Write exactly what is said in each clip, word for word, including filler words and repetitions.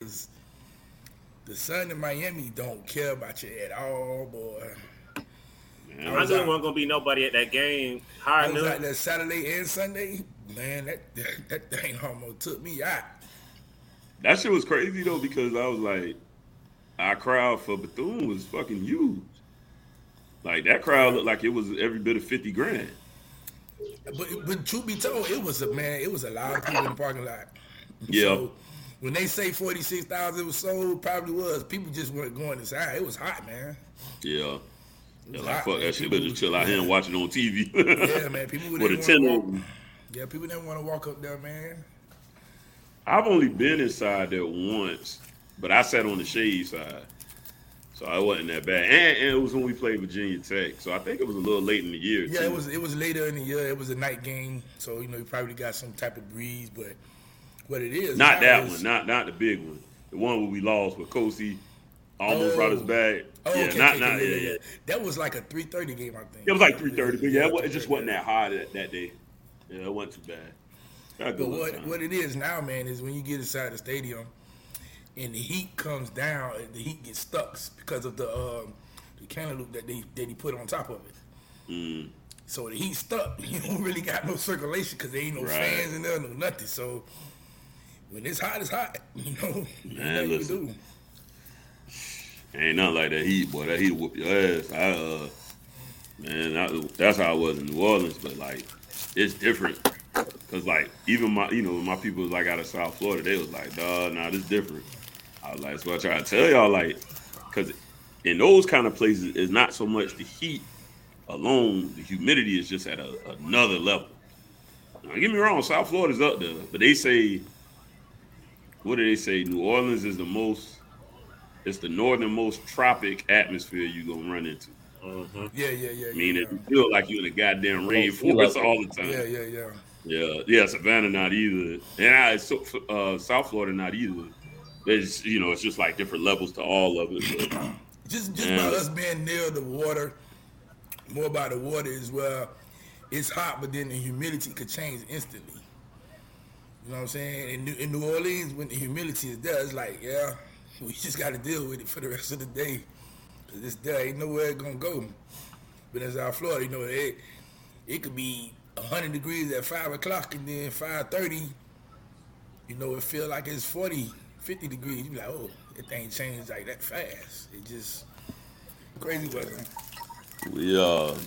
The sun in Miami don't care about you at all, boy. Man, I I was knew there out. wasn't gonna be nobody at that game. How I I was knew? out there Saturday and Sunday. Man, that that, that thing almost took me out. that shit was crazy though because I was like, our crowd for Bethune was fucking huge. Like that crowd Yeah. looked like it was every bit of fifty grand. But but truth be told, it was a man. It was a lot of people in the parking lot. Yeah, So when they say forty six thousand was sold, probably was. People just weren't going inside. It was hot, man. yeah. It Yeah, was like hot, fuck man. that shit. People Better just was chill out here yeah, and watch it on T V yeah, man. People with a didn't want to ten walk. of them. Yeah, people didn't want to walk up there, man. I've only been inside there once, but I sat on the shade side, so I wasn't that bad. And, and it was when we played Virginia Tech, so I think it was a little late in the year Yeah, it too. was it was later in the year. It was a night game, so you know you probably got some type of breeze. But what it is Not now that one, is not not the big one, the one where we lost with Kosi almost brought us oh back. oh Yeah, okay, not okay, not okay, yeah yeah, yeah. yeah. That was like a three thirty game, I think. It was like three Yeah, thirty, but yeah, yeah, it, wa- it just three thirty. wasn't Yeah. that hard that, that day. Yeah, it wasn't too bad. Got a good But little what time. what it is now, man, is when you get inside the stadium and the heat comes down, the heat gets stuck because of the um, the cantaloupe that they that he put on top of it. Mm, So the heat stuck. You don't really got no circulation because there ain't no right, fans in there, no nothing. So when it's hot, it's hot. You know, ain't man. nothing you can Listen, do. ain't nothing like that heat, boy. That heat whoop your ass. I uh, man, I, that's how I was in New Orleans, but like, it's different. Cause like even my, you know, my people was like out of South Florida, they was like, dog, nah, this different. I was like, so I try to tell y'all, like, cause in those kind of places, it's not so much the heat alone, the humidity is just at a, another level. Now, don't get me wrong, South Florida's up there, but they say, what do they say? New Orleans is the most, it's the northernmost tropic atmosphere you gonna run into. Mm-hmm. Yeah, yeah, yeah, yeah, Meaning yeah. you feel like you're in a goddamn Below sea rainforest level. all the Yeah, time. yeah, yeah. Yeah, yeah, Savannah not either, and I, so, uh, South Florida not either. It's you know, it's just like different levels to all of it. But Just just by man, us being near the water, more by the water is where it's hot, but then the humidity could change instantly. You know what I'm saying? In New, in New Orleans, when the humidity is there, it's like, yeah, we just got to deal with it for the rest of the day. Cause it's there, ain't nowhere it's gonna go. But in South Florida, you know, it it could be one hundred degrees at five o'clock, and then five thirty, you know, it feel like it's forty, fifty degrees. You be like, oh, it ain't changed like that fast. It just crazy weather. we uh,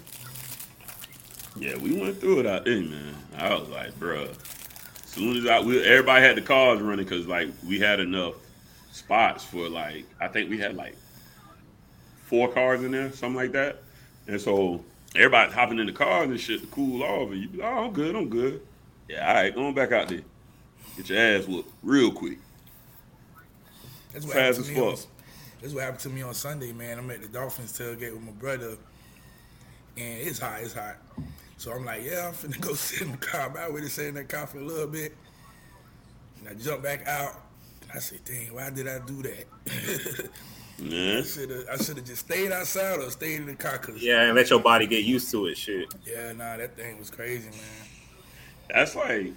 yeah, we went through it out there, man. I was like, bruh. As soon as I, we, everybody had the cars running because like we had enough spots for like I think we had like four cars in there, something like that. And so everybody's hopping in the cars and shit to cool off, and you be like, oh, I'm good, I'm good. Yeah, all right, going back out there, get your ass whooped real quick, That's what happened fast to as me on. fuck. That's what happened to me on Sunday, man. I'm at the Dolphins tailgate with my brother, and it's hot, it's hot. So I'm like, yeah, I'm finna go sit in the car. I'm out with it, sit in that car for a little bit. And I jump back out. And I say, dang, why did I do that? I Man, should have I should have just stayed outside or stayed in the car. Cause Yeah, and let your body get used to it. Shit. yeah, nah, that thing was crazy, man. that's like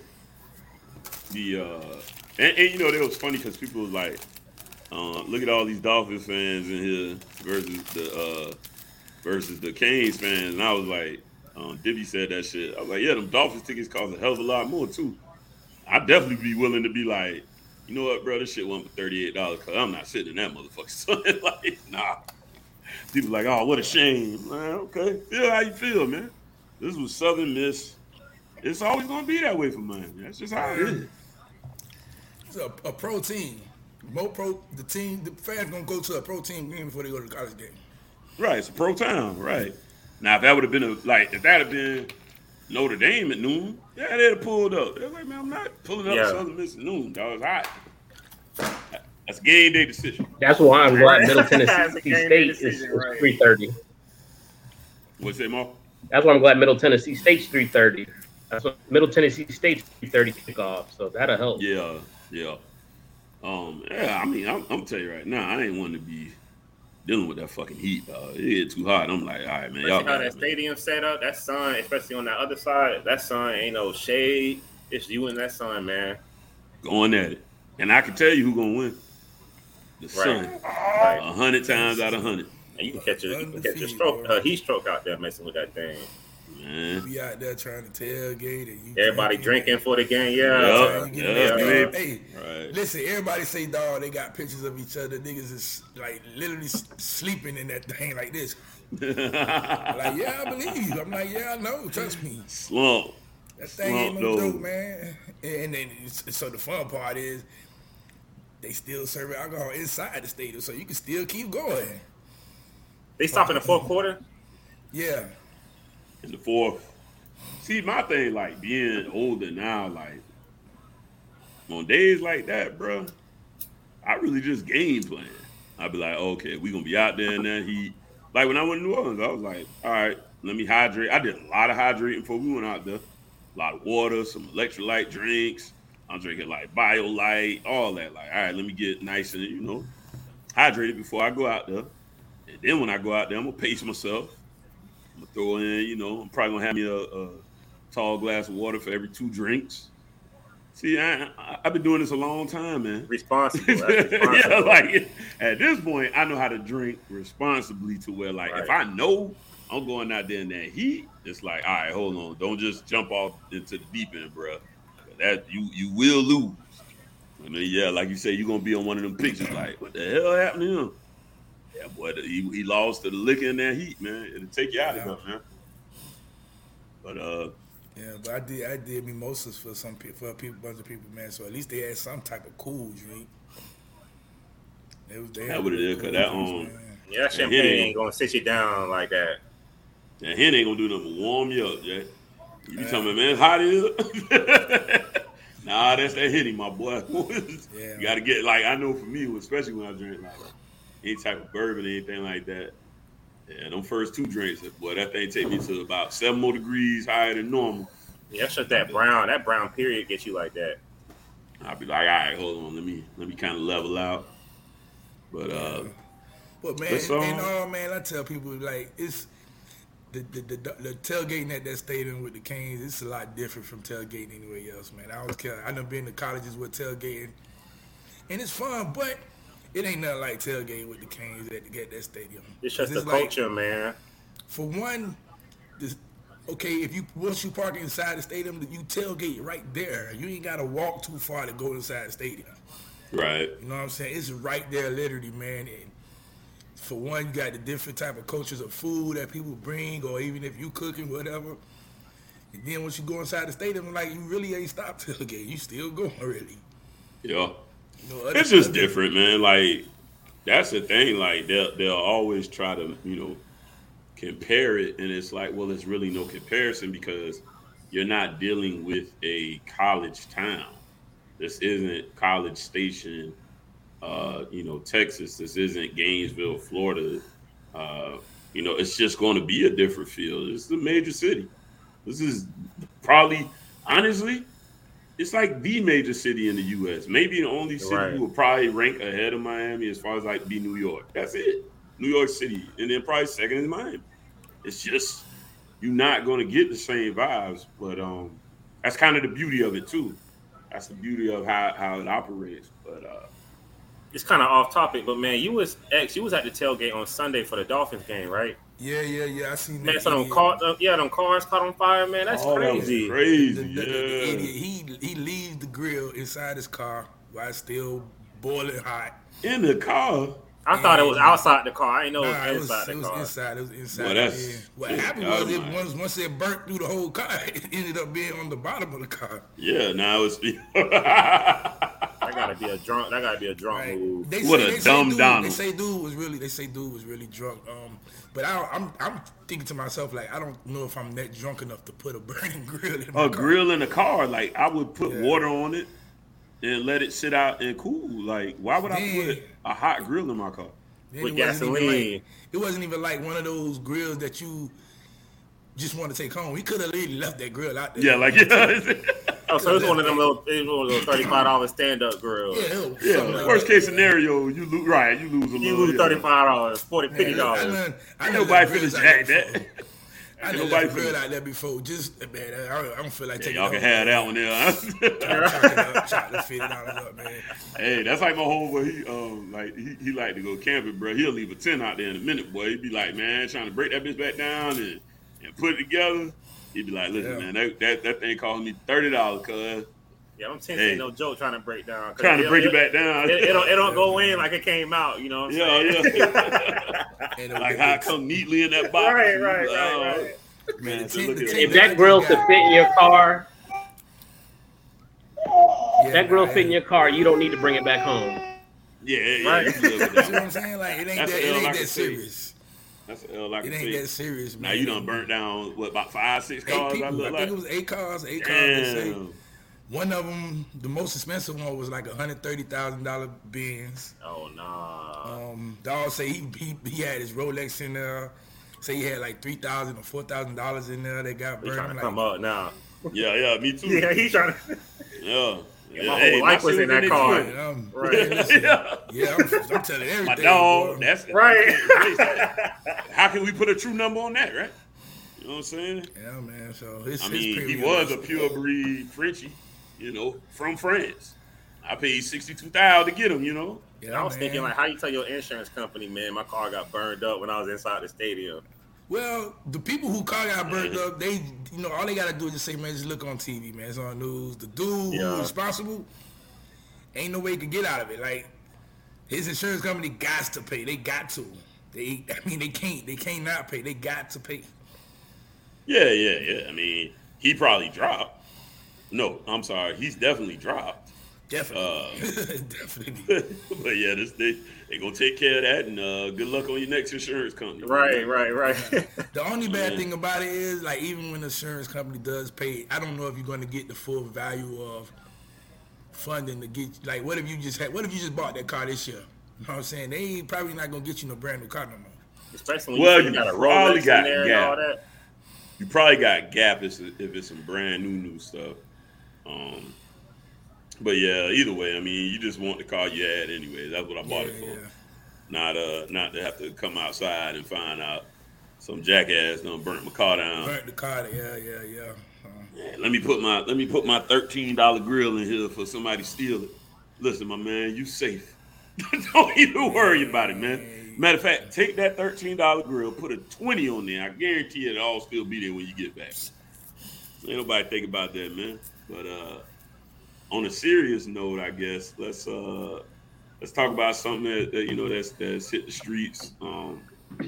the uh, and, and you know, it was funny because people was like, uh, look at all these Dolphins fans in here versus the uh versus the Canes fans, and I was like, um, Dibby said that shit. I was like, yeah, them Dolphins tickets cost a hell of a lot more too. I'd definitely be willing to be like, you know what, bro, this shit went for thirty eight dollars because I'm not sitting in that motherfucker. So like, nah. People like, oh, what a shame, man. Okay, feel how you feel, man. This was Southern Miss. It's always gonna be that way for mine. That's just how it is. It's a, a pro team. More pro, the team, the fans gonna go to a pro team game before they go to the college game. Right, it's a pro town, right? Now, if that would have been a like, if that had been Notre Dame at noon, yeah, they'd have pulled up. They're like, man, I'm not pulling up to Yeah. Southern Miss at noon, dog. It's hot. That's a game day decision. That's why I'm glad Middle That's a Tennessee game day State is, decision, is right. three thirty. What's that, Mark? That's why I'm glad Middle Tennessee State's three thirty. That's what Middle Tennessee State's three thirty kickoff, so that'll help. Yeah, yeah. Um, yeah, I mean, I'm, I'm telling you right now, I ain't want to be dealing with that fucking heat, dog. It get too hot. I'm like, all right, man, y'all Especially how got that it, man. stadium set up, that sun, especially on that other side, that sun ain't no shade. It's you and that sun, man. Going at it. And I can tell you who gonna win. the Right. sun, Right. a hundred times out of hundred. And you can catch a you can catch a Undefeated, stroke, bro. a heat stroke out there messing with that thing. Man, Be out there trying to tailgate and you Everybody drinking for the game, Yeah, yeah. You get yeah, that- man. Hey, right? listen, everybody say, dog, they got pictures of each other. Niggas is like literally s- sleeping in that thing like this. Like, yeah, I believe you. I'm like, yeah, I know. Trust me. Slump. That thing ain't Slump, no though. joke, man. And then, it's- so the fun part is they still serve alcohol inside the stadium, so you can still keep going. They stop in the fourth quarter. Yeah. In the fourth. See, my thing, like being older now, like on days like that, bro, I really just game plan. I'd be like, okay, we gonna be out there in that heat. Like when I went to New Orleans, I was like, all right, let me hydrate. I did a lot of hydrating before we went out there. A lot of water, some electrolyte drinks. I'm drinking like BioLite, all that. Like, all right, let me get nice and, you know, hydrated before I go out there. And then when I go out there, I'm gonna pace myself. I'm gonna throw in, you know, I'm probably gonna have me a, a tall glass of water for every two drinks. See, I, I, I've been doing this a long time, man. Responsible. That's Yeah, responsible. like at this point, I know how to drink responsibly to where, like, if I Right. know I'm going out there in that heat, it's like, all right, hold on, don't just jump off into the deep end, bro. That you you will lose. And then, yeah, like you say, you're gonna be on one of them pictures, like, what the hell happened to him? Yeah, boy, he, he lost to the liquor in that heat, man. It'll take you out of Yeah. there, man. But uh, Yeah, but I did I did mimosas for some people, for a people, bunch of people, man. So at least they had some type of cool drink. They was they That had what it is, cool 'cause that, drinks, um, man. Yeah, that champagne ain't gonna sit you down like that. that hen ain't gonna do nothing but warm you up, Jay. You be Yeah. telling me, man, hot is it? Nah, that's that Henny, my boy. Yeah. You gotta get, like, I know for me, especially when I drink like any type of bourbon or anything like that. Yeah, them first two drinks, boy, that thing take me to about seven more degrees higher than normal. Yeah, that's just that brown. That brown period gets you like that. I'll be like, all right, hold on, let me let me kind of level out. But uh, But man, Let's, and um, all man, I tell people like it's the the, the the tailgating at that stadium with the Canes. It's a lot different from tailgating anywhere else, man. I was I done been to colleges with tailgating, and it's fun, but it ain't nothing like tailgating with the Canes at, at that stadium. It's just the It's like, culture, man. for one, this, okay, if you once you park inside the stadium, you tailgate right there. You ain't gotta walk too far to go inside the stadium. right, You know what I'm saying? It's right there, literally, man. And for one, you got the different type of cultures of food that people bring, or even if you cooking, whatever. And then once you go inside the stadium, like you really ain't stopped tailgate. You still going, really. yeah. You know, other- It's just other- different, man. Like that's the thing. Like they'll they'll always try to, you know, compare it, and it's like, well, there's really no comparison because you're not dealing with a college town. This isn't College Station, uh, you know, Texas. This isn't Gainesville, Florida. Uh, you know, it's just going to be a different feel. It's a major city. This is probably, honestly, it's like the major city in the U S. Maybe the only city Right. who will probably rank ahead of Miami as far as like be New York. That's it. New York City. And then probably second is Miami. It's just, you're not going to get the same vibes. But um, that's kind of the beauty of it, too. That's the beauty of how, how it operates. But uh, It's kind of off topic, but man, you was ex, you was at the tailgate on Sunday for the Dolphins game, right? Yeah, yeah, yeah. I seen Man, that. so them idiot. car, uh, yeah, them cars caught on fire, man. That's oh, that was crazy. crazy. The, the, the, the yeah. idiot, he he leaves the grill inside his car while it's still boiling hot. In the car. I thought it was outside the car. I didn't know Nah, it it was was, inside it the was car. inside. It was inside. Well, that's- yeah. What yeah, happened God was it almighty. once once it burnt through the whole car, it ended up being on the bottom of the car. Yeah, now it's. That gotta be a drunk. That gotta be a drunk Right. move. They What say, a they say dumb dude, Donald. They say dude was really. They say dude was really drunk. Um, but I, I'm I'm thinking to myself like I don't know if I'm that drunk enough to put a burning grill in my a car. grill in the car. Like I would put Yeah. water on it and let it sit out and cool. Like why would I Man. put a hot grill in my car? Then With it wasn't even gasoline. like- it wasn't even like one of those grills that you just want to take home. We could have really left that grill out there. Yeah, like yeah, Oh, so it's one of them little, it was one of those thirty-five dollar stand up grills. Yeah, it was yeah. something like Worst that. case scenario, you lose. Right, you lose a You little. lose yeah. thirty-five dollars, forty, fifty Man, I dollars. done- I Ain't done nobody left finna grills out jack there that. before. I never left a grill out there before. Just man, I, I don't feel like yeah, taking. Y'all can have that one there. Huh? Chalk it up, chalk the fifty dollars up, man. Hey, that's like my homeboy. He um like he, he like to go camping, bro. He'll leave a tent out there in a minute, boy. He'd be like, man, trying to break that bitch back down and, and put it together. He'd be like, listen, Yeah. man, that, that that thing cost me thirty dollars, cuz. Yeah, I'm tents Hey. ain't no joke trying to break down. Trying to it, break it, it back down. It, it don't it don't go in like it came out. You know what I'm yeah, saying? yeah. And Like how it come neatly in that box. Right, You right, be like, right, oh, right. Man, the so tent- look the at tent- it. If that grill could fit in your car, Yeah, that grill nah, fit in your car, you don't need to bring it back home. Yeah, yeah, Right. you can live with You that know what one. I'm saying? Like it ain't That's that, the it L I ain't can that say. serious. That's an L I It can ain't say. that serious, man. Now you done burnt down what about five, six Eight cars? people. I I, look think like. it was eight cars. Eight cars. They say. Damn. One of them, the most expensive one, was like a hundred thirty thousand dollar Benz. Oh nah. Um, dog say he, he he had his Rolex in there. Say he had like three thousand or four thousand dollars in there. They got He trying burned. to Like, come up now. Yeah, yeah, me too. Yeah, he's trying to. Yeah. Yeah, my whole life was shit in that car. Detroit. man, I'm, Right. man, listen, Yeah. yeah, I'm, I'm telling everything. My dog, boy. that's Right. How can we put a true number on that, right? You know what I'm saying? Yeah, man. So it's, I it's mean, he premium. was a pure breed Frenchie, you know, from France. I paid sixty-two thousand to get him, you know. Yeah, I was man. thinking like, how you tell your insurance company, man, my car got burned up when I was inside the stadium. Well, the people who car got burned up, they, you know, all they gotta do is just say, man, just look on T V, man. It's on the news. The dude Yeah. who's responsible, ain't no way he can get out of it. Like, his insurance company got to pay. They got to. They, I mean, they can't. They can't not pay. They got to pay. Yeah, yeah, yeah. I mean, he probably dropped. No, I'm sorry. He's definitely dropped. Definitely. Uh, Definitely. but yeah, this they they gonna take care of that, and uh, good luck on your next insurance company. Right, right, right. The only bad Yeah. thing about it is, like, even when the insurance company does pay, I don't know if you're going to get the full value of funding to get. Like, what if you just had? What if you just bought that car this year? You know what I'm saying? They ain't probably not going to get you no brand new car no more. Especially when Well, you, you got a probably Rolex got in there and Gap. all that. You probably got Gap if it's, if it's some brand new new stuff. Um, but yeah, either way, I mean, you just want the car you had anyway. That's what I bought it for. Yeah, yeah. Not uh, not to have to come outside and find out some jackass done burnt my car down. Burnt the car. Yeah, yeah, yeah. Uh, Yeah, let me put my let me put my thirteen dollar grill in here for somebody to steal it. Listen, my man, you safe. Don't even worry about it, man. Matter of fact, take that thirteen dollar grill, put a twenty on there. I guarantee it'll all still be there when you get back. Ain't nobody think about that, man. But uh, on a serious note, I guess let's uh, let's talk about something that, that you know that's that's hit the streets. Um,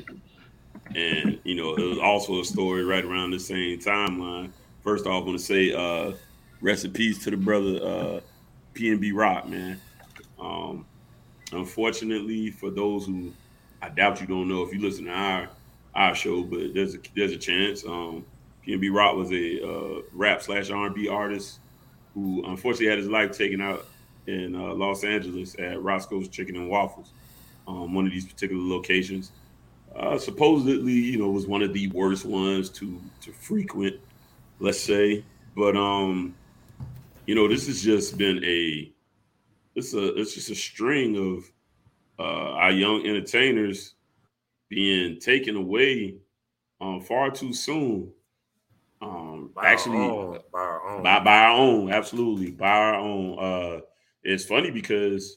and you know, it was also a story right around the same timeline. First off, I want to say uh, rest in peace to the brother uh, P N B Rock, man. Um, unfortunately, for those who I doubt you don't know if you listen to our our show, but there's a there's a chance. Um, P N B Rock was a uh, rap slash R and B artist who unfortunately had his life taken out in uh, Los Angeles at Roscoe's Chicken and Waffles, um, one of these particular locations. Uh, supposedly, you know, was one of the worst ones to to frequent, let's say. But um, you know, this has just been a it's a it's just a string of uh, our young entertainers being taken away um, far too soon. Um, By actually, our own, by our own. by by our own, absolutely by our own. Uh, it's funny because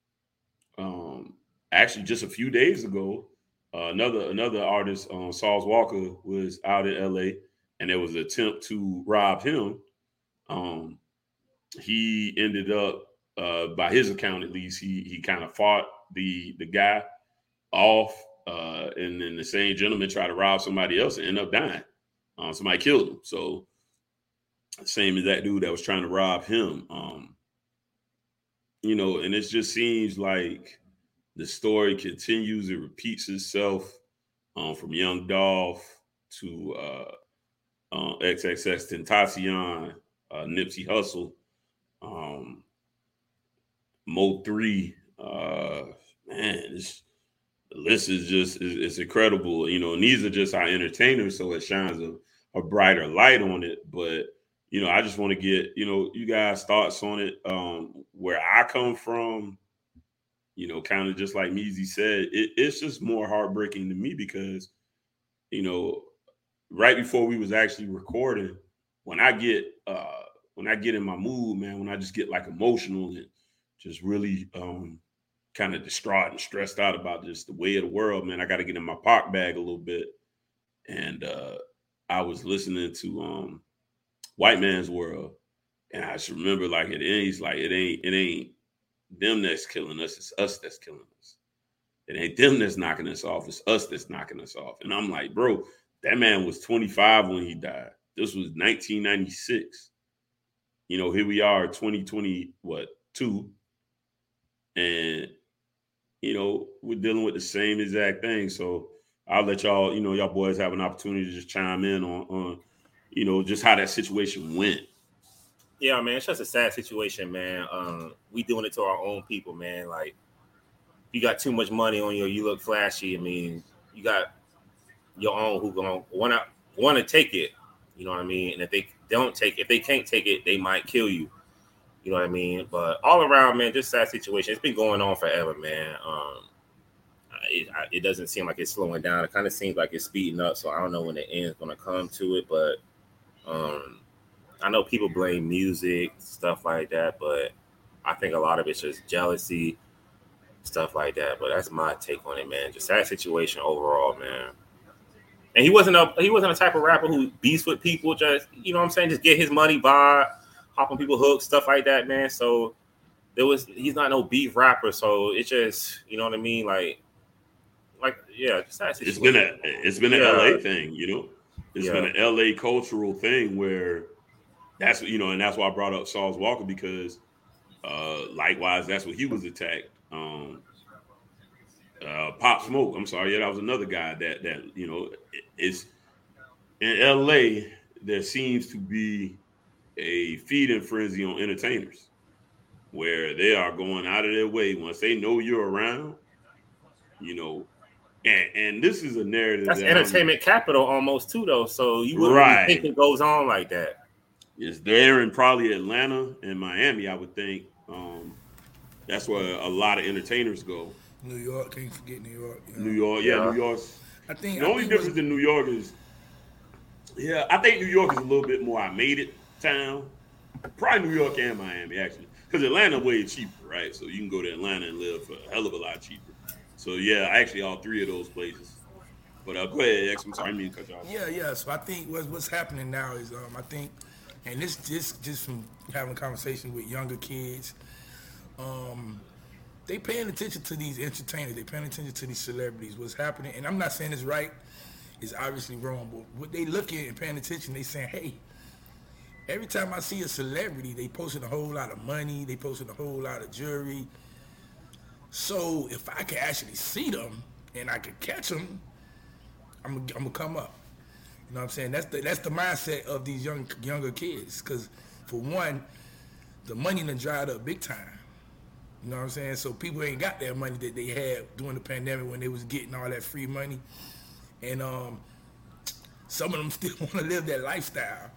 um, actually just a few days ago, uh, another another artist, um, Sauls Walker, was out in L A, and there was an attempt to rob him. Um, he ended up, uh, by his account at least, he he kind of fought the the guy off, uh, and then the same gentleman tried to rob somebody else and end up dying. Uh, somebody killed him. So same as that dude that was trying to rob him. Um, you know, and it just seems like the story continues. It repeats itself um, from Young Dolph to uh, uh, X X X Tentacion, uh, Nipsey Hussle, um, Mo three. Uh, man, it's, the list is just is, it's incredible. You know, and these are just our entertainers, so it shines a, a brighter light on it. But you know, I just want to get, you know, you guys' thoughts on it. Um, where I come from, you know, kind of just like Meezy said, it, it's just more heartbreaking to me because, you know, right before we was actually recording, when I get uh, when I get in my mood, man, when I just get like emotional and just really um, kind of distraught and stressed out about just the way of the world, man, I got to get in my Pac bag a little bit. And uh, I was listening to um, White Man's World, and I just remember like it is like it ain't it ain't them that's killing us, it's us that's killing us. It ain't them that's knocking us off, it's us that's knocking us off. And I'm like, bro, that man was twenty-five when he died. This was nineteen ninety-six. You know, here we are, twenty twenty, what, two, and you know we're dealing with the same exact thing. So I'll let y'all, you know, y'all boys have an opportunity to just chime in on, on, you know, just how that situation went. Yeah, man, it's just a sad situation, man. Um, we doing it to our own people, man. Like, you got too much money on you, you look flashy. I mean, you got your own who gonna wanna wanna take it. You know what I mean? And if they don't take, if they can't take it, they might kill you. You know what I mean? But all around, man, just sad situation. It's been going on forever, man. Um, It, it doesn't seem like it's slowing down. It kind of seems like it's speeding up. So I don't know when the end is going to come to it. But um, I know people blame music, stuff like that. But I think a lot of it's just jealousy, stuff like that. But that's my take on it, man. Just sad situation overall, man. And he wasn't a he wasn't a type of rapper who beats with people. Just, you know what I'm saying? Just get his money, vibe, hop on people hooks, stuff like that, man. So there was he's not no beef rapper. So it's just, you know what I mean? Like, Like yeah, just it's been a it's been an yeah. L A thing, you know. It's yeah. been an L A cultural thing where that's you know, and that's why I brought up Sauce Walka because uh, likewise that's what he was attacked. Um, uh, Pop Smoke, I'm sorry, yeah, that was another guy that that you know is in L A. There seems to be a feeding frenzy on entertainers where they are going out of their way once they know you're around, you know. And, and this is a narrative that's that entertainment I'm, capital almost too, though. So you wouldn't right. really think it goes on like that. It's there in probably Atlanta and Miami, I would think. Um, that's where a lot of entertainers go. New York, can't forget New York. You know? New York, yeah, yeah. New York's. I think the I only think difference was, in New York is, yeah, I think New York is a little bit more I made it town. Probably New York and Miami actually, because Atlanta way cheaper, right? So you can go to Atlanta and live for a hell of a lot cheaper. So yeah, actually all three of those places. But uh, go ahead, X. I'm sorry, I mean cut you off. Yeah, yeah. So I think what's what's happening now is um I think, and this just just from having conversation with younger kids, um, they paying attention to these entertainers. They paying attention to these celebrities. What's happening? And I'm not saying it's right. It's obviously wrong. But what they looking and paying attention, they saying, hey, every time I see a celebrity, they posting a whole lot of money. They posting a whole lot of jewelry. So if I can actually see them and I can catch them, I'm, I'm gonna come up. You know what I'm saying? That's the that's the mindset of these young younger kids. Because for one, the money done dried up big time. You know what I'm saying? So people ain't got that money that they had during the pandemic when they was getting all that free money, and um, some of them still want to live that lifestyle.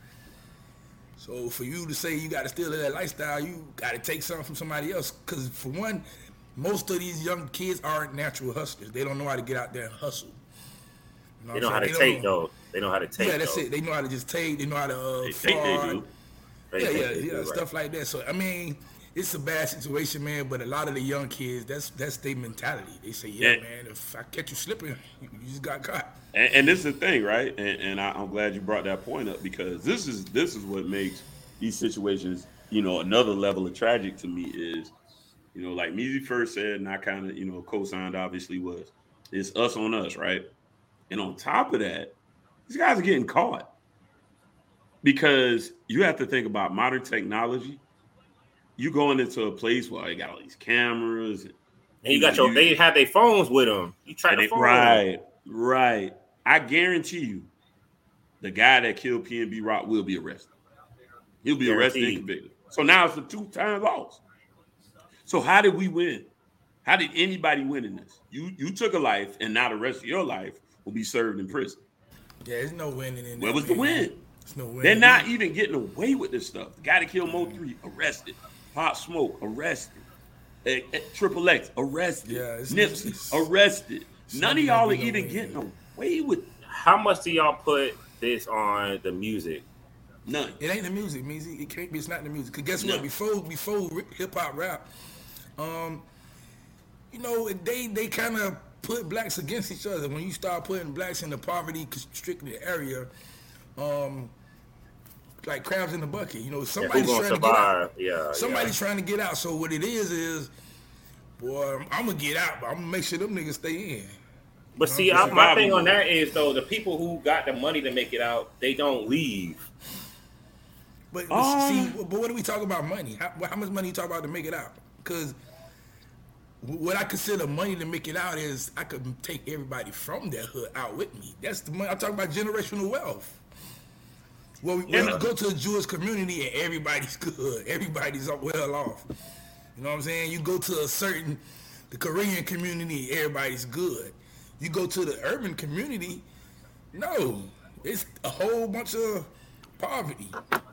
So for you to say you got to still live that lifestyle, you got to take something from somebody else. Because for one, most of these young kids aren't natural hustlers. They don't know how to get out there and hustle. You know they know how to they take, though. They know how to take, Yeah, that's though. it. They know how to just take. They know how to uh, They fraud. think they do. They Yeah, think yeah, they yeah, do, stuff right. like that. So, I mean, it's a bad situation, man, but a lot of the young kids, that's that's their mentality. They say, yeah, Yeah. man, if I catch you slipping, you, you just got caught. And, and this is the thing, right? And, and I, I'm glad you brought that point up because this is this is what makes these situations, you know, another level of tragic to me is, you know, like Measy first said, and I kind of, you know, co-signed obviously was, it's us on us, right? And on top of that, these guys are getting caught because you have to think about modern technology. You going into a place where they got all these cameras. And, And you know, got your, you, they have their phones with them. You try to they, phone Right, right. I guarantee you, the guy that killed P N B Rock will be arrested. He'll be arrested and convicted. So now it's a two-time loss. So how did we win? How did anybody win in this? You you took a life, and now the rest of your life will be served in prison. Yeah, there's no winning in Where that, was the man. win? There's no win. They're not even getting away with this stuff. The guy that killed Mo three, arrested. Pop Smoke, arrested. Eh, eh, Triple X, arrested. Yeah, it's- Nipsey, it's- arrested. None of not y'all are gonna be no even win. getting away with it. How much do y'all put this on the music? None. It ain't the music, Meezy. It can't be. It's not the music. Cause guess No. what? Before before hip hop rap, um, you know they they kind of put blacks against each other. When you start putting blacks in the poverty constricted area, um, like crabs in the bucket. You know, Yeah, somebody's who trying gonna to get out. survive? Yeah, Somebody's yeah. trying to get out. So what it is is, boy, I'm gonna get out, but I'm gonna make sure them niggas stay in. But see, I, my thing on that is though, the people who got the money to make it out, they don't leave. But Um, see, but what do we talk about money? How, how much money you talk about to make it out? Because what I consider money to make it out is I could take everybody from that hood out with me. That's the money. I'm talking about generational wealth. Well, we, Yeah. well, you go to a Jewish community and everybody's good. Everybody's well off. You know what I'm saying? You go to a certain, the Korean community, everybody's good. You go to the urban community, no. It's a whole bunch of poverty.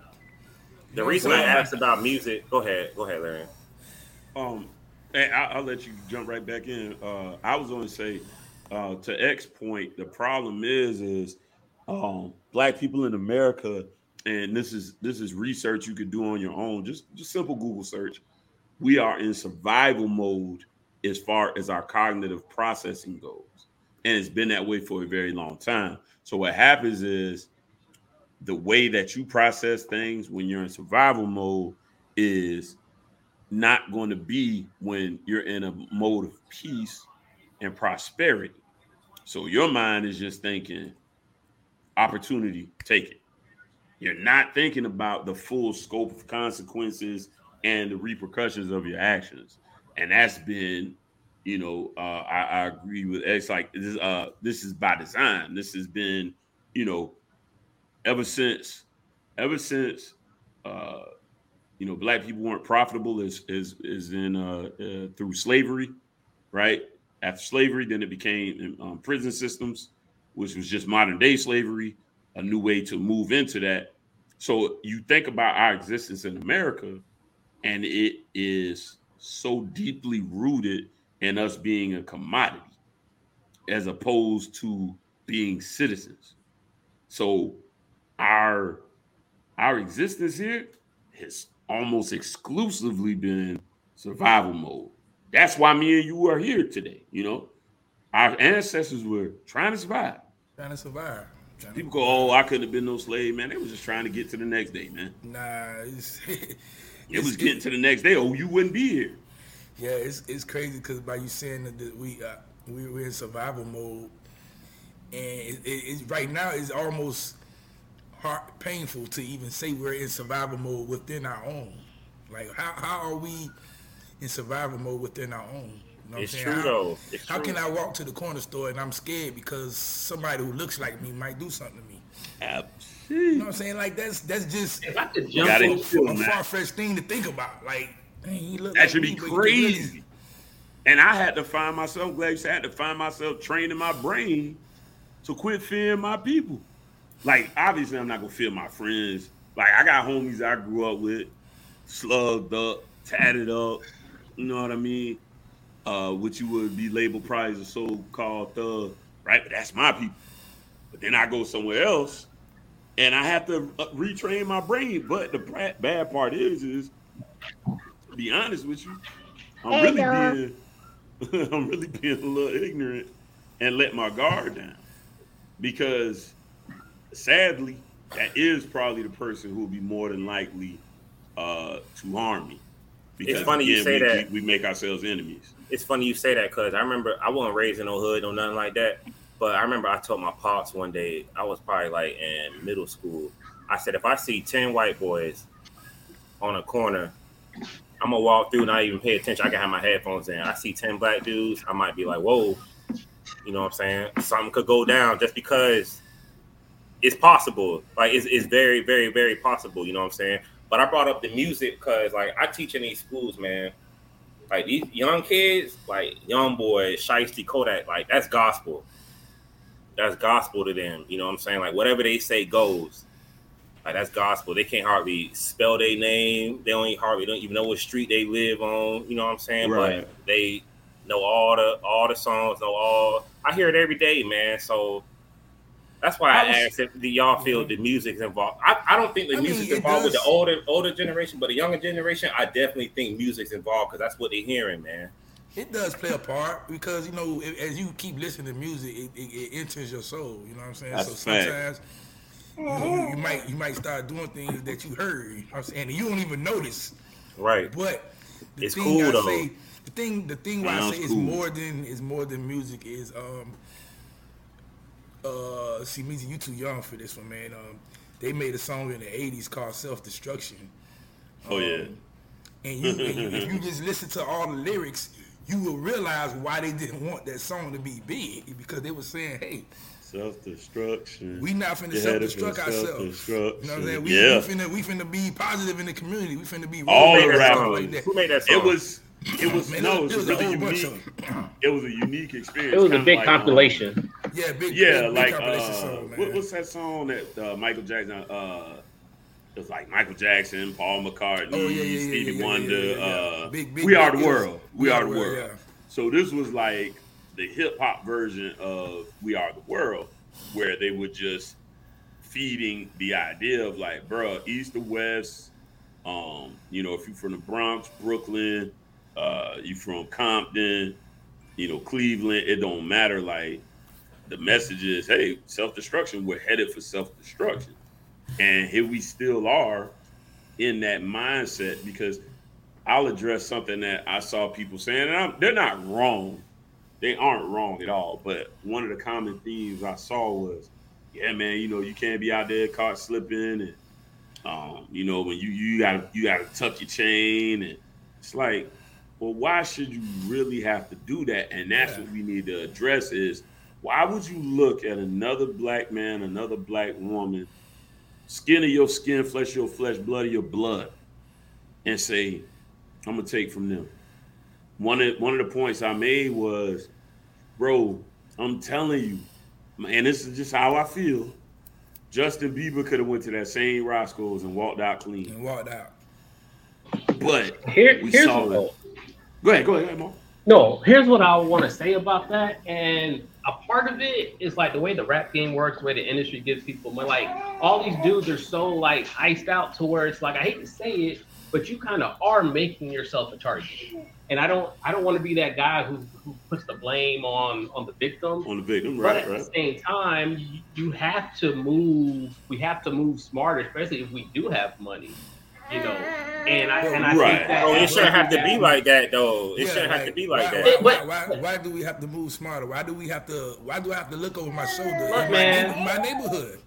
The know reason what I I'm saying? asked about music, go ahead, go ahead, Larry. Um, and I, I'll let you jump right back in. Uh, I was going to say, uh, to X point, the problem is, is um, black people in America, and this is this is research you could do on your own. Just just simple Google search. We are in survival mode as far as our cognitive processing goes, and it's been that way for a very long time. So what happens is the way that you process things when you're in survival mode is not going to be when you're in a mode of peace and prosperity. So your mind is just thinking opportunity, take it. You're not thinking about the full scope of consequences and the repercussions of your actions. And that's been, you know, uh, I, I agree with X. Like this, uh, this is by design. This has been, you know, ever since, ever since, uh, you know, black people weren't profitable is is is in uh, uh, through slavery, right? After slavery, then it became um, prison systems, which was just modern day slavery, a new way to move into that. So you think about our existence in America, and it is so deeply rooted in us being a commodity as opposed to being citizens. So our our existence here has almost exclusively been survival mode. That's why me and you are here today. You know, our ancestors were trying to survive. Trying to survive. Trying to People go, "Oh, I couldn't have been no slave, man." They was just trying to get to the next day, man. Nah, it's, It it's was getting to the next day. Oh, you wouldn't be here. Yeah, it's it's crazy because by you saying that, that we uh, we we're in survival mode, and it, it, it's right now it's almost hard, painful to even say we're in survival mode within our own. Like how how are we in survival mode within our own? You know what It's I'm true saying? How, though. It's how true. can I walk to the corner store and I'm scared because somebody who looks like me might do something to me? You know what I'm saying? Like that's that's just If I could You jump gotta in, feel a that. far fetched thing to think about. Like, dang, he look That like should me, be but he really- crazy. And I had to find myself, I'm glad you said, I had to find myself training my brain to quit fearing my people. Like, obviously, I'm not going to fear my friends. Like, I got homies I grew up with, slugged up, tatted up, you know what I mean? Uh, which you would be labeled probably as a so-called thug, right? But that's my people. But then I go somewhere else, and I have to uh, retrain my brain. But the bad, bad part is, is to be honest with you, I'm Hey, really dog. being, I'm really being a little ignorant and let my guard down because, sadly, that is probably the person who will be more than likely uh, to harm me. Because funny you say we, that. We, we make ourselves enemies. It's funny you say that because I remember I wasn't raised in no hood or nothing like that. But I remember I told my pops one day, I was probably like in middle school. I said, if I see ten white boys on a corner, I'm going to walk through, not even pay attention. I can have my headphones in. I see ten black dudes, I might be like, whoa. You know what I'm saying? Something could go down just because it's possible. Like, it's, it's very, very, very possible. You know what I'm saying? But I brought up the music because, like, I teach in these schools, man. Like, these young kids, like, young boys, Shiesty, Kodak, like, that's gospel. That's gospel to them. You know what I'm saying? Like, whatever they say goes. Like, that's gospel. They can't hardly spell their name. They don't even hardly don't even know what street they live on. You know what I'm saying? Right. But they know all the all the songs, know all. I hear it every day, man. So That's why I, I was- asked if do y'all feel the music's involved. I, I don't think the I mean, music's it involved with the does- older older generation, but the younger generation, I definitely think music's involved because that's what they're hearing, man. It does play a part because you know if, as you keep listening to music, it, it, it enters your soul. You know what I'm saying? That's so a fact. sometimes you, know, you, you might you might start doing things that you heard. You know what I'm saying? And you don't even notice. Right. But the It's thing cool, I though. say, the thing the thing why I Sounds say it's cool. more than is more than music is um uh see me you too young for this one, man. Um, they made a song in the eighties called Self Destruction. Oh yeah. And you, and you if you just listen to all the lyrics, you will realize why they didn't want that song to be big because they were saying, "Hey, Self-destruction. we not finna You self had it for destruct ourselves." You know self-destruction. what I'm saying? We, Yeah. we finna we finna be positive in the community. We finna be All real the and stuff rappers. like that. Who made that song? It was. It was Man, no. it It was, was a really whole bunch unique. of It was a unique experience. It was a kinda big like, um, compilation. yeah, big Yeah, big, big like compilation uh, song, man. what, what's that song that uh, Michael Jackson? Uh, it was like Michael Jackson, Paul McCartney, Oh, yeah, yeah, yeah, Stevie yeah, yeah, Wonder. yeah, yeah, yeah. Uh, Big, big, we are big, the it was- world. We are the world. yeah. So this was like the hip hop version of We Are the World, where they were just feeding the idea of like, bro, east or west. Um, you know, if you're from the Bronx, Brooklyn, uh, you from Compton, you know, Cleveland, it don't matter. Like the message is, hey, self-destruction, we're headed for self-destruction. And here we still are in that mindset because I'll address something that I saw people saying, and I'm, they're not wrong. They aren't wrong at all. But one of the common themes I saw was, yeah, man, you know, you can't be out there caught slipping, and um, you know, when you you gotta you gotta tuck your chain, and it's like, well, why should you really have to do that? And that's Yeah. what we need to address is why would you look at another black man, another black woman, skin of your skin, flesh of your flesh, blood of your blood, and say, I'm gonna take from them. One of one of the points I made was, bro, I'm telling you, and this is just how I feel. Justin Bieber could have went to that same Roscoe's and walked out clean. And walked out. But Here, we here's saw what, it. Go ahead, go ahead, go ahead, Mo. no. Here's what I want to say about that, and a part of it is like the way the rap game works, the way the industry gives people money. Like all these dudes are so like iced out to where it's like I hate to say it, but you kind of are making yourself a target. And I don't, I don't want to be that guy who who puts the blame on on the victim. On the victim, But right, at right. the same time, you, you have to move. We have to move smarter, especially if we do have money, you know. And I and I Right. think that Oh, it shouldn't have to be like that, though. It Yeah, shouldn't have to be like why, that. Why, why, why, why do we have to move smarter? Why do we have to? Why do I have to look over my shoulder Look, in my, man. neigh- my neighborhood?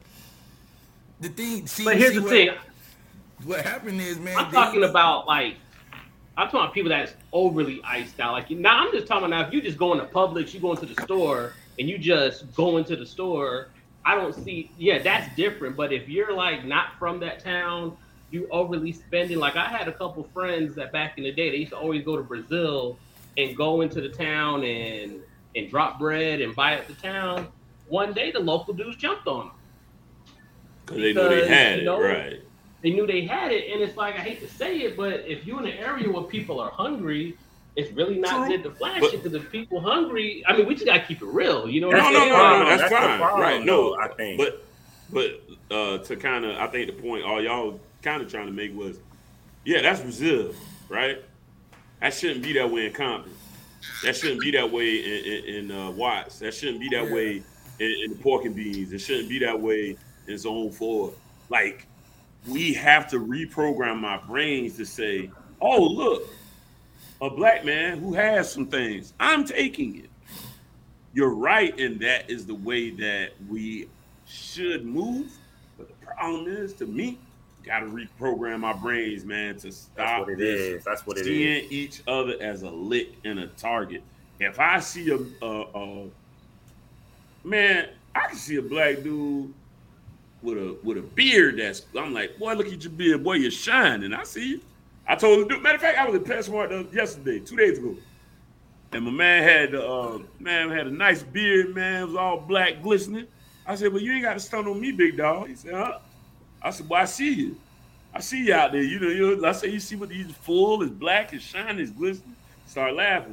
The thing, see, But here's see the what, thing. What happened is, man. I'm they- talking about like I'm talking about people that's overly iced out. Like now, I'm just talking about now. If you just go into Publix, you go into the store, and you just go into the store, I don't see. Yeah, that's different. But if you're like not from that town, you overly spending. Like I had a couple friends that back in the day, they used to always go to Brazil and go into the town and and drop bread and buy at the town. One day, the local dudes jumped on them. Because they know they Because, had you it, know, right. They knew they had it, and it's like I hate to say it, but if you're in an area where people are hungry, it's really not True. good to flash But- it because if people hungry, I mean, we just gotta keep it real, you know what No, I'm no, saying? no, no, problem. that's, That's the fine. problem, right, no, though, I think. But, but uh, to kind of, I think the point all y'all kind of trying to make was, yeah, that's Brazil, right? That shouldn't be that way in Compton. That shouldn't be that way in, in, in uh, Watts. That shouldn't be that Yeah. way in, in the Pork and Beans. It shouldn't be that way in Zone Four. Like, we have to reprogram our brains to say, oh, look, a black man who has some things, I'm taking it. You're right, and that is the way that we should move. But the problem is, to me, got to reprogram our brains, man, to That's stop what it this is. That's what it is. seeing each other as a lick and a target. If I see a, a, a man, I can see a black dude with a with a beard that's, I'm like, boy, look at your beard, boy, you're shining. I see you. I told him, dude, matter of fact, I was at PetSmart yesterday, two days ago. And my man had the uh, man had a nice beard, man. It was all black, glistening. I said, well, you ain't got to stunt on me, big dog. He said, huh? I said, well, I see you. I see you out there. You know, you I say you see what he's full, is black, is shining, is glistening. Start laughing.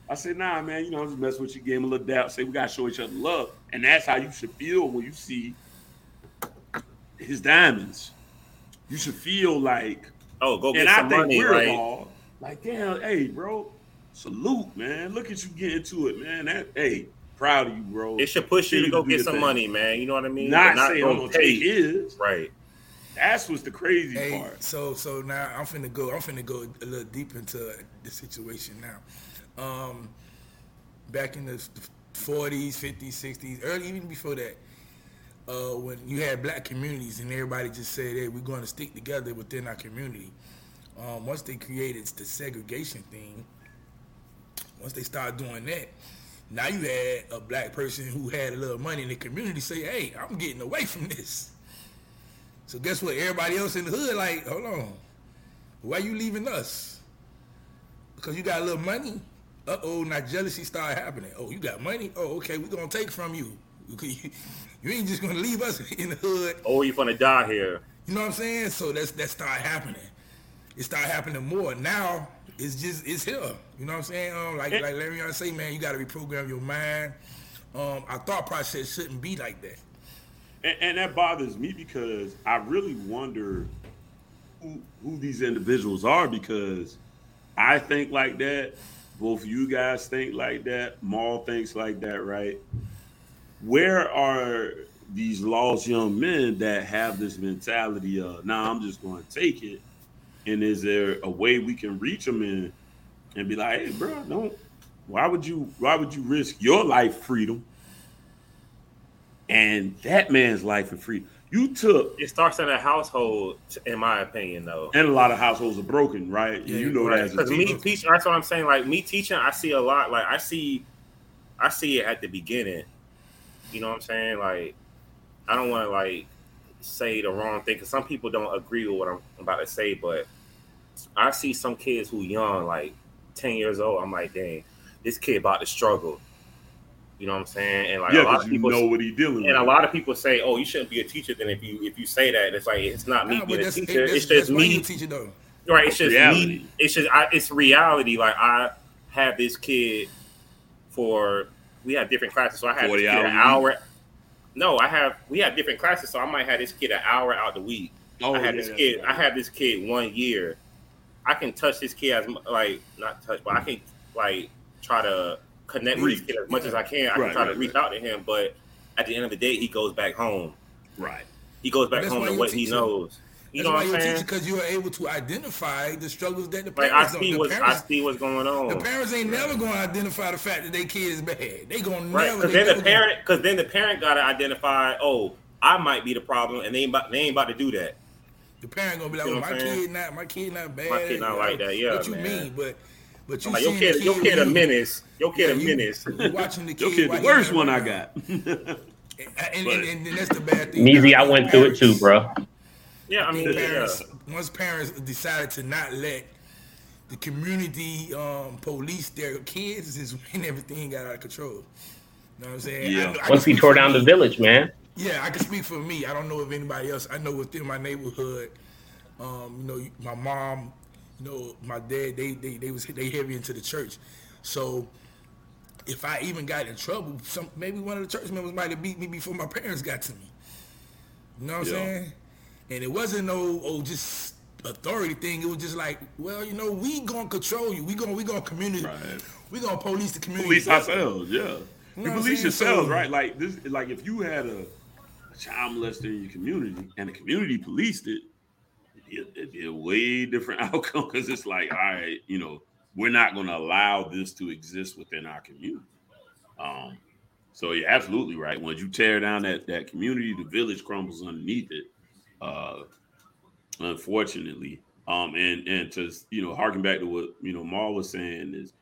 I said, nah, man, you know, I'm just messing with you, gave him a little doubt, say we gotta show each other love. And that's how you should feel when you see his diamonds. You should feel like, oh, go get and some I think money, we're right? all like, damn, hey, bro, salute, man. Look at you get into it, man. That, hey, proud of you, bro. It should push you to Continue go to do get some your money, thing. man. You know what I mean? Not, But not saying gonna I'm gonna take his. Right. That's what's the crazy Hey, part. so so now I'm finna go. I'm finna go a little deep into the situation now. Um, back in the forties, fifties, sixties, early even before that, uh, when you had black communities and everybody just said, "Hey, we're going to stick together within our community." Um, once they created the segregation thing, once they started doing that, now you had a black person who had a little money in the community say, "Hey, I'm getting away from this." So guess what? Everybody else in the hood like, hold on, why you leaving us? Because you got a little money? Uh-oh, now jealousy started happening. Oh, you got money? Oh, okay, we're going to take from you. You ain't just going to leave us in the hood. Or you gonna die here. You know what I'm saying? So that's that started happening. It started happening more. Now, it's just, it's here. You know what I'm saying? Um, like, like Larry I say, man, you got to reprogram your mind. Um, our thought process shouldn't be like that. And, and that bothers me because I really wonder who, who these individuals are, because I think like that. Both you guys think like that. Maul thinks like that, right? Where are these lost young men that have this mentality of, nah, I'm just going to take it? And is there a way we can reach them in and be like, hey, bro, don't, why would you, why would you risk your life freedom and that man's life and freedom? You took. It starts in a household, in my opinion, though. And a lot of households are broken, right? Yeah, you know Right. that as a Because me teacher. teaching, that's what I'm saying. Like me teaching, I see a lot. Like I see, I see it at the beginning. You know what I'm saying? Like I don't want to like say the wrong thing because some people don't agree with what I'm about to say, but I see some kids who young, like ten years old. I'm like, dang, this kid about to struggle. You know what I'm saying? And like Yeah, a lot because of you people know what he's dealing with. and a lot of people say, "Oh, you shouldn't be a teacher." Then if you if you say that, it's like it's not me Nah, being but a that's, teacher. that's, It's that's just why me. you teach it though. Right? It's just Reality. me. It's just I, it's reality. Like I have this kid for we have different classes, so I have this forty kid hours an a week? hour. No, I have we have different classes, so I might have this kid an hour out the week. Oh, I had yeah, this that's kid. right. I had this kid one year. I can touch this kid as mu- like not touch, but I can like try to connect with this Reach. kid as much as I can. I can Right, try right, to reach right. out to him, but at the end of the day, he goes back home. Right. He goes back That's home why to you're what a he teacher. knows. You That's know why what I'm you're a teacher, saying? because you are able to identify the struggles that the Like I parents don't. see The what's I parents, see what's going the on. parents ain't never going to identify the fact that their kid is bad. They gonna Right, never. because they then the never parent, because then the parent got to identify, oh, I might be the problem, and they ain't about, they ain't about to do that. Gonna, the parent gonna be like, You "Oh, know my what I'm saying? kid not, my kid not bad. My kid not like that, yeah, what you man. mean? But, but you I'm like, your seeing kid, the your kid a when you- menace. Your kid yeah, a you- menace. You watching the kid. Your kid, the while he worst running one I around. got. And, and, But- and, and, and that's the bad thing. Measy, Now, I went through it too, bro. Yeah, I mean, think yeah. parents, once parents decided to not let the community um, police their kids, is when everything got out of control. You know what I'm saying? Yeah. I, I can Once he speak tore for down the me. village, man. Yeah, I can speak for me. I don't know if anybody else. I know within my neighborhood, um, you know, my mom, you know, my dad, they they they was they heavy into the church. So if I even got in trouble, some maybe one of the church members might have beat me before my parents got to me. You know what I'm Yeah. saying? And it wasn't no oh just authority thing. It was just like, well, you know, we gonna control you. We gonna we gonna community. Right. We gonna police the community. Police ourselves, yeah. You know You what I'm police saying? yourselves, So- right? Like this, like if you had a, a child molester in your community and the community policed it, it'd be a, it'd be a way different outcome because it's like, all right, you know, we're not going to allow this to exist within our community. Um, so you're absolutely right. Once you tear down that that community, the village crumbles underneath it. Uh, unfortunately, um, and and to you know, harken back to what you know, Maul was saying is.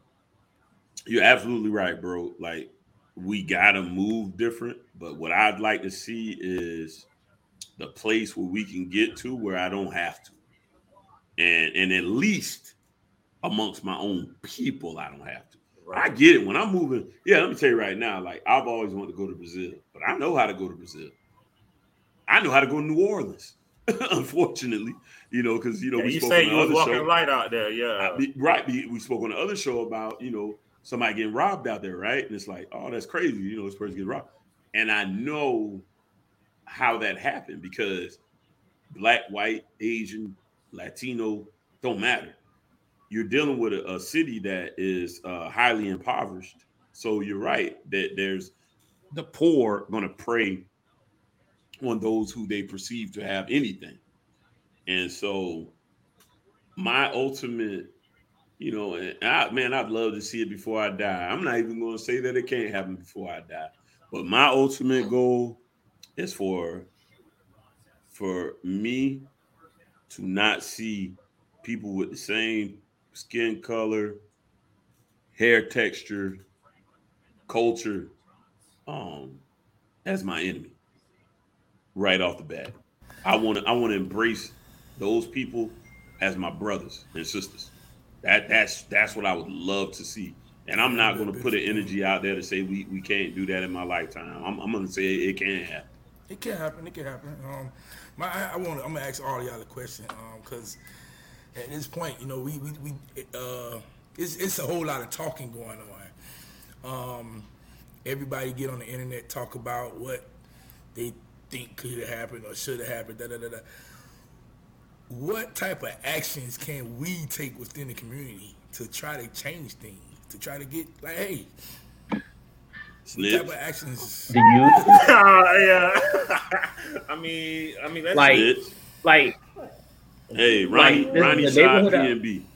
You're absolutely right, bro. Like, we gotta move different, but what I'd like to see is the place where we can get to where I don't have to, and and at least amongst my own people, I don't have to. I Right. get it when I'm moving. Yeah, let me tell you right now. Like, I've always wanted to go to Brazil, but I know how to go to Brazil. I know how to go to New Orleans. Unfortunately, you know, because you know Yeah, we you spoke say on you the was other walking show. light out there, yeah. I- we- right, we we spoke on the other show about you know somebody getting robbed out there, right? And it's like, oh, that's crazy. You know, this person getting robbed. And I know how that happened because black, white, Asian, Latino, don't matter. You're dealing with a, a city that is uh, highly impoverished. So you're right that there's the poor going to prey on those who they perceive to have anything. And so my ultimate, you know, and I, man, I'd love to see it before I die. I'm not even going to say that it can't happen before I die. But my ultimate goal is for for me to not see people with the same skin color, hair texture, culture, um, as my enemy right off the bat. I want to I want to embrace those people as my brothers and sisters. That that's that's what I would love to see. And I'm not going to put an energy out there to say we, we can't do that in my lifetime. I'm, I'm going to say it, it can happen. It can happen. It can happen. Um, my I, I want. I'm gonna ask all y'all a question because um, at this point, you know, we we, we uh, it's it's a whole lot of talking going on. Um, everybody get on the internet, talk about what they think could have happened or should have happened. Da, da, da, da. What type of actions can we take within the community to try to change things? To try to get like, hey. What type of actions? The youth? uh, yeah. I mean, I mean, that's like, it. like, hey, Ronnie, like, Ronnie the shot P neighborhood N B.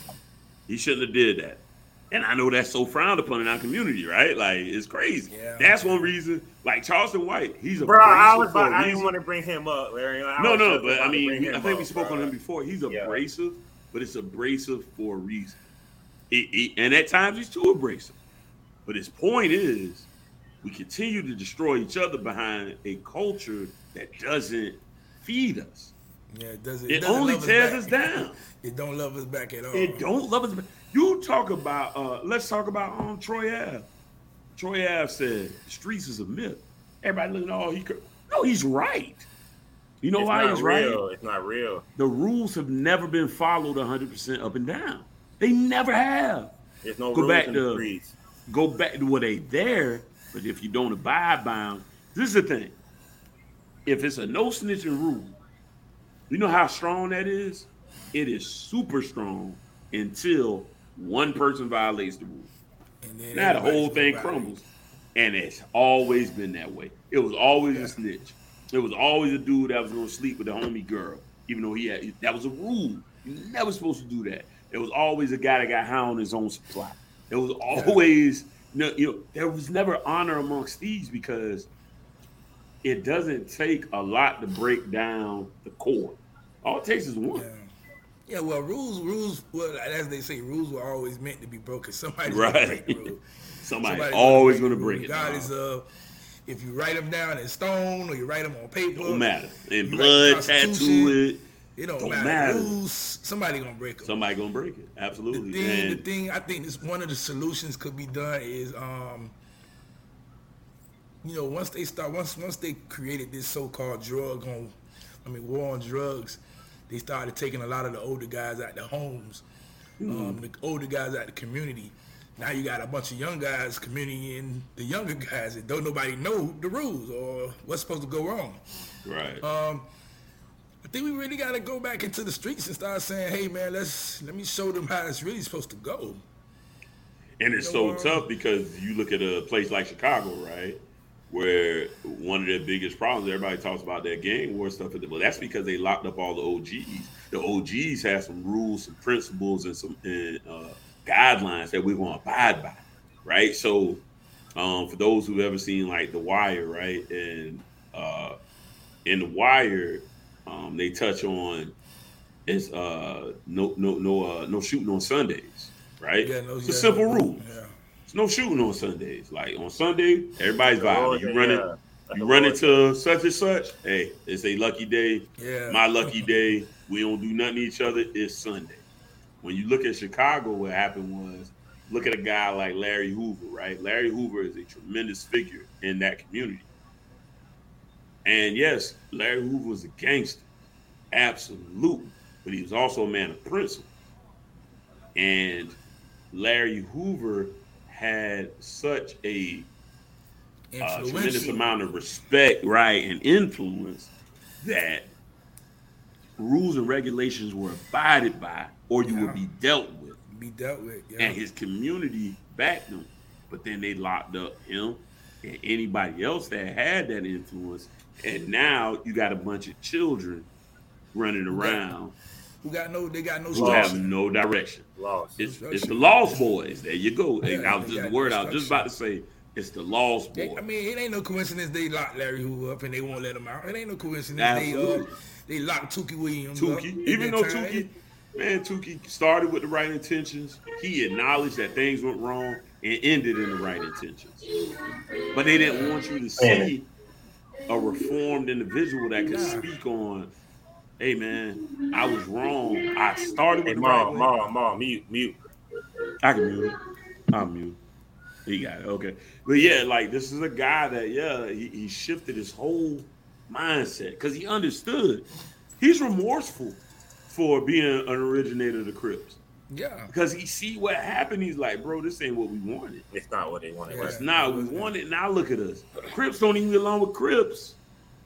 He shouldn't have did that. And I know that's so frowned upon in our community, right? Like, it's crazy. Yeah. That's one reason. Like Charleston White, he's a bro. I was, for a about, I didn't reason. want to bring him up, Larry. I No, was no, just but about I to mean, bring we, I him think we up, spoke bro. on him before. He's Yeah. abrasive, but it's abrasive for a reason. He, he, and at times he's too abrasive. But his point is, we continue to destroy each other behind a culture that doesn't feed us. Yeah, it doesn't. It, doesn't only love tears back. us down. It don't love us back at all. It don't love us back. You talk about, uh, let's talk about um, Troy Ave. Troy Ave said, the streets is a myth. Everybody looking at all he could. No, he's right. You know It's why not he's real. right? It's not real. The rules have never been followed one hundred percent up and down. They never have. There's no Go rules back in to- the streets. Go back to where they there, but if you don't abide by them, this is the thing. If it's a no snitching rule, you know how strong that is? It is super strong until one person violates the rule. And then Now the whole everybody's thing gonna crumbles. And it's always been that way. It was always a snitch. It was always a dude that was going to sleep with the homie girl, even though he had, that was a rule. You're never supposed to do that. There was always a guy that got high on his own supply. There was always, no, you know, there was never honor amongst thieves because it doesn't take a lot to break down the core. All it takes is one. Yeah. Yeah, well, rules, rules, well, as they say, rules were always meant to be broken. Somebody's Right. gonna break the rule. Somebody's Somebody's always going to the break rule, it. regardless dog. of if you write them down in stone or you write them on paper. Don't matter. And you write blood, the tattoo Constitution, it. It don't, Don't matter. matter. Rules, somebody gonna break them. Somebody gonna break it. The Absolutely. thing, the And thing, I think this one of the solutions could be done is, um, you know, once they start, once once they created this so-called drug on, I mean, war on drugs, they started taking a lot of the older guys out the homes, um, the older guys out the community. Now you got a bunch of young guys communitying the younger guys and don't nobody know the rules or what's supposed to go wrong. right. Um, I think we really got to go back into the streets and start saying, "Hey, man, let's let me show them how it's really supposed to go." And it's You so know, um, tough because you look at a place like Chicago, right? Where one of their biggest problems, everybody talks about that gang war stuff, but that's because they locked up all the O Gs. The O Gs have some rules, some principles, and some and, uh, guidelines that we're going to abide by, right? So, um, for those who've ever seen like The Wire, right, and uh, in The Wire, um, they touch on it's uh, no no no uh, no shooting on Sundays, right? Yeah, no, it's yeah, a simple no, rule. Yeah. It's no shooting on Sundays. Like on Sunday, everybody's The vibing. Lord, You yeah. run it, That's you the run Lord. into such and such. Hey, it's a lucky day. Yeah. My lucky day. We don't do nothing to each other. It's Sunday. When you look at Chicago, what happened was, look at a guy like Larry Hoover, right? Larry Hoover is a tremendous figure in that community. And yes, Larry Hoover was a gangster. Absolutely. But he was also a man of principle. And Larry Hoover had such a uh, tremendous Influential. amount of respect, right, and influence that rules and regulations were abided by, or you Yeah. would be dealt with. Be dealt with. Yeah. And his community backed him, but then they locked up him and anybody else that had that influence. And now you got a bunch of children running around Who got no? They got no who have structure. no direction. Lost. It's, it's the Lost Boys. There you go. Yeah, And I was they just got the word no I was just about to say. It's the Lost They, Boys. I mean, it ain't no coincidence they locked Larry Hoover up and they won't let him out. It ain't no coincidence Absolutely. they uh they locked Tukey Williams up. Tukey, at even that though time. Tukey, man, Tukey started with the right intentions. He acknowledged that things went wrong and ended in the right intentions. But they didn't want you to see a reformed individual that could Nah. speak on, hey man, I was wrong. I started Hey, with the right mom, way. mom, mom, mute, mute. I can mute him. I'll mute. He got it. Okay. But yeah, like this is a guy that, yeah, he, he shifted his whole mindset because he understood. He's remorseful for being an originator of the Crips. Yeah. Because he see what happened. He's like, bro, this ain't what we wanted. It's not what they wanted. Yeah. Right? It's not what we wanted. Now look at us. Crips don't even get along with Crips,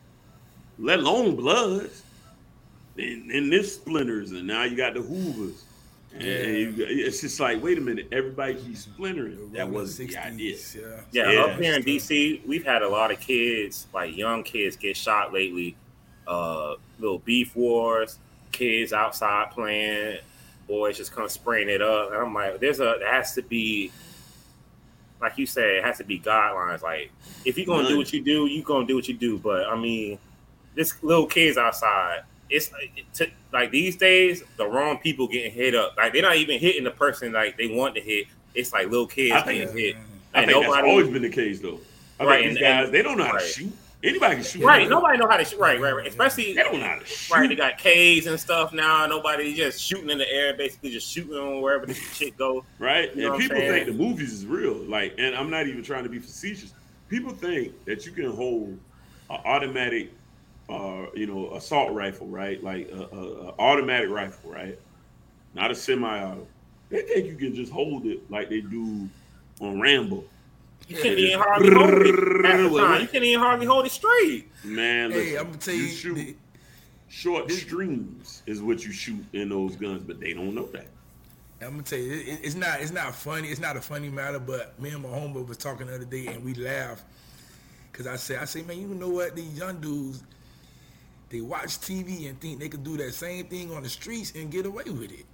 let alone Bloods. And, and this splinters, and now you got the Hoovers. And, and you, it's just like, wait a minute, everybody keeps splintering. That wasn't the idea. Yeah. Yeah, Yeah. up here in D C, we've had a lot of kids, like young kids, get shot lately. Uh, little beef wars, kids outside playing, boys just come spraying it up. And I'm like, there's a, there has to be, like you said, it has to be guidelines. Like, if you're gonna None. do what you do, you gonna do what you do. But I mean, this little kids outside, it's it, t- like these days, the wrong people getting hit up. Like they're not even hitting the person like they want to hit. It's like little kids I think- getting hit. I And think that's nobody- always been the case, though. I Right, think these and- guys, and- they don't know how right. to shoot. Anybody can shoot. Right, nobody know how to shoot. Right, right, right. Especially They don't know how to shoot. right. They got K's and stuff now. Nobody just shooting in the air, basically just shooting on wherever the shit go. Right? You know And what I'm people saying? think the movies is real. Like, and I'm not even trying to be facetious. People think that you can hold an automatic, uh, you know, assault rifle, right? Like a, a, a automatic rifle, right? Not a semi-auto. They think you can just hold it like they do on Rambo. You can't even hardly hold it. Half the time. You can't even hardly hold it straight. Man, Hey, listen, I'm gonna tell you, shoot the- short this- streams is what you shoot in those guns, but they don't know that. I'm gonna tell you, it, it's not it's not funny. It's not a funny matter. But me and my homeboy was talking the other day, and we laughed because I said, I say, man, you know what? These young dudes, they watch T V and think they could do that same thing on the streets and get away with it.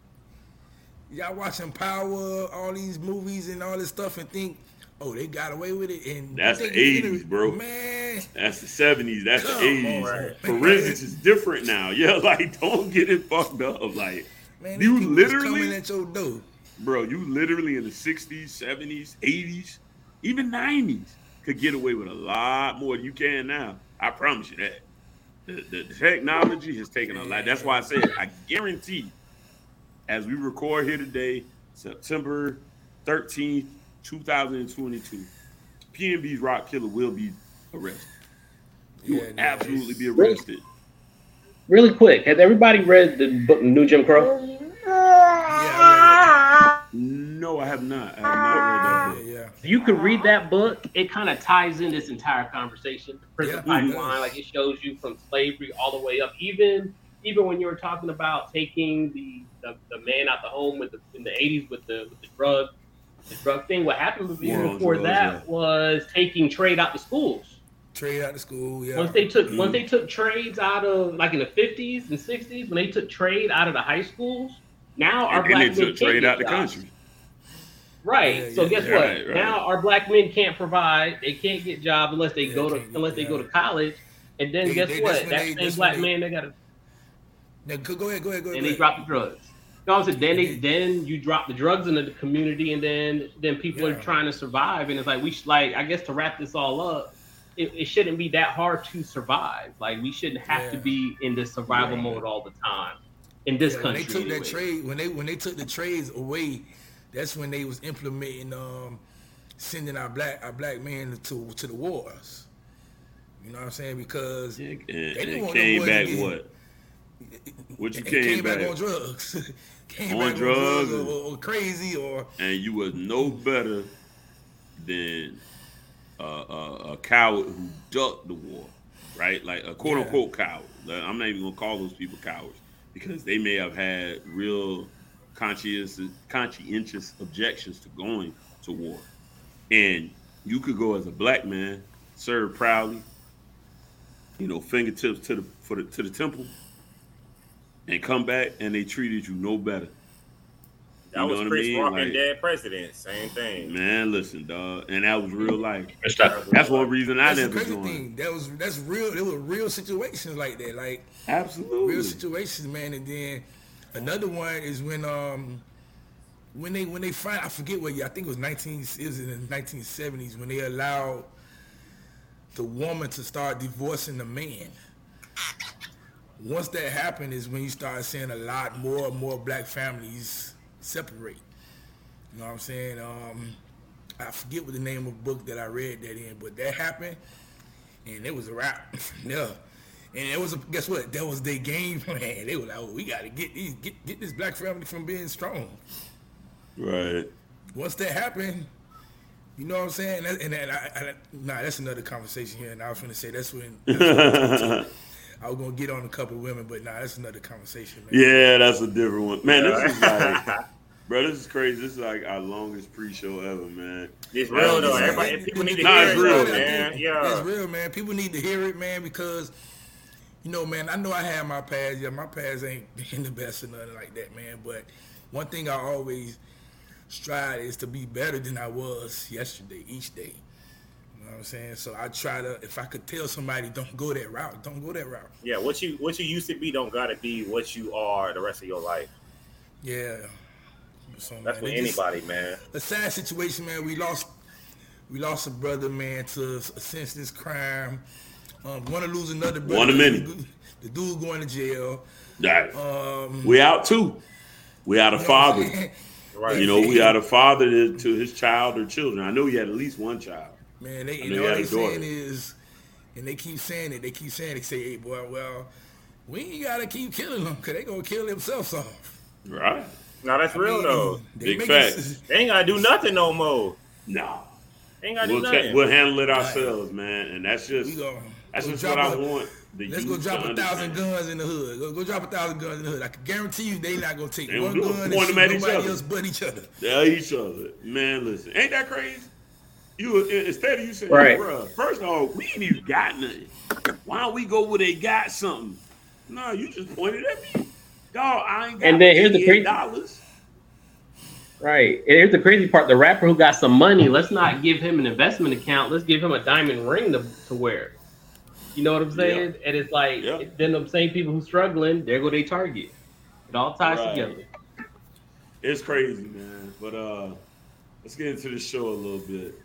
Y'all watching Power, all these movies and all this stuff, and think, oh, they got away with it. And That's they the think it's eighties, gonna- bro. Man, That's the seventies. That's Come the eighties. on, man. Forensics is different now. Yeah, like don't get it fucked up. Like man, you these people is literally- coming at your door. bro, you literally in the sixties, seventies, eighties, even nineties could get away with a lot more than you can now. I promise you that. The, the, the technology has taken a lot. That's why I said I guarantee as we record here today, September thirteenth, twenty twenty-two, P N B's Rock Killer will be arrested. You Yeah, will no, absolutely it's- be arrested. Really quick, has everybody read the book New Jim Crow? Yeah, No, I have not. I have not read that yeah, book. yeah, yeah. You can read that book. It kind of ties in this entire conversation. The prison Yeah, it pipeline, does. like it shows you from slavery all the way up. Even even when you were talking about taking the the, the man out the home with the in the eighties with the with the drug the drug thing. What happened War even on before drugs, that yeah. was taking trade out the schools. Trade out of school, yeah. Once they took Mhm. once they took trades out of like in the fifties and sixties, when they took trade out of the high schools, now our And then black they men took can't trade get out the jobs. country. Right. Yeah, so yeah, guess yeah. what? Right, right. Now our black men can't provide. They can't get jobs unless they Yeah, go to can't get- unless they go yeah. to college. And then They- guess they- what? that's when That they- same that's black when they- man they got to Now, go, go ahead, go ahead, go ahead. and go they ahead. drop the drugs. No, I said then they Mhm. then you drop the drugs into the community, and then then people Yeah. are trying to survive, and it's like we should like I guess to wrap this all up. It, it shouldn't be that hard to survive. Like we shouldn't have to Yeah. be in this survival Right. mode all the time in this Yeah, when country. they took anyway. that trade, when they when they took the trades away, that's when they was implementing um, sending our black our black men to to the wars. You know what I'm saying? Because And, and, didn't and want no came boys to back get- what? What you and came, back, back, on drugs, came On back drugs on drugs or, and- or, or crazy or and you was no better than uh, a, a coward who ducked the war, right? Like a quote unquote yeah. coward. I'm not even gonna call those people cowards because they may have had real conscientious, conscientious objections to going to war. And you could go as a black man, serve proudly, you know, fingertips to the for the to the temple, and come back and they treated you no better. That you was Chris I mean? Rock like, and Dead President, same thing. Man, listen, dog, and that was real life. That's one reason I that's never joined. Thing. That was that's real. There were real situations like that, like absolutely real situations, man. And then another one is when um when they when they find I forget what year I think it was nineteen it was in the nineteen seventies when they allowed the woman to start divorcing the man. Once that happened is when you start seeing a lot more and more black families separate. You know what I'm saying? Um, I forget what the name of the book that I read that in, but that happened, and it was a wrap. Yeah, and it was a, guess what? That was their game plan. They were like, "Oh, we got to get these, get get this black family from being strong." Right. Once that happened, you know what I'm saying? And, and, and I, I, nah, that's another conversation here. And I was going to say that's when. That's when I was gonna get on a couple of women, but nah, that's another conversation, man. Yeah, that's a different one. Man, this is like, bro, this is crazy. This is like our longest pre-show ever, man. It's real though. Everybody, people need to nah, hear it, real, man. Yeah, it's real, man. People need to hear it, man, because you know, man, I know I had my past. Yeah, my past ain't been the best or nothing like that, man. But one thing I always strive is to be better than I was yesterday, each day. You know what I'm saying? So I try to, if I could tell somebody, don't go that route, don't go that route. Yeah, what you what you used to be don't gotta be what you are the rest of your life. Yeah. So, that's man, for anybody, just, man. A sad situation, man. We lost we lost a brother, man, to a senseless crime. Um, want to lose another brother. One a minute. The dude going to jail. Right. Um, we out too. We out a father. Right. You know, we out a father to, to his child or children. I know he had at least one child. Man, they, and all they saying is, and they keep saying it, they keep saying it, they say, hey, boy, well, we ain't got to keep killing them because they going to kill themselves off. Right. No, that's I real, mean, though. Big facts. They ain't got to do nothing no more. No. They ain't got to we'll do nothing. Ta- we'll handle it ourselves, right. man. And that's just, go, that's go just what a, I want. Let's go drop a thousand guns in the hood. Go, go drop a thousand guns in the hood. I can guarantee you they not going to take they one gun and shoot nobody else but each other. They're each other. Man, listen. Ain't that crazy? You instead of you saying, right. bro, first of all, we ain't even got nothing. Why don't we go where they got something? No, you just pointed at me. Dog, I ain't got and then here's the crazy dollars. Right. And here's the crazy part. The rapper who got some money, let's not give him an investment account. Let's give him a diamond ring to, to wear. You know what I'm saying? Yeah. And it's like, yeah. then them same people who struggling, there go they target. It all ties right. together. It's crazy, man. But uh, let's get into the show a little bit.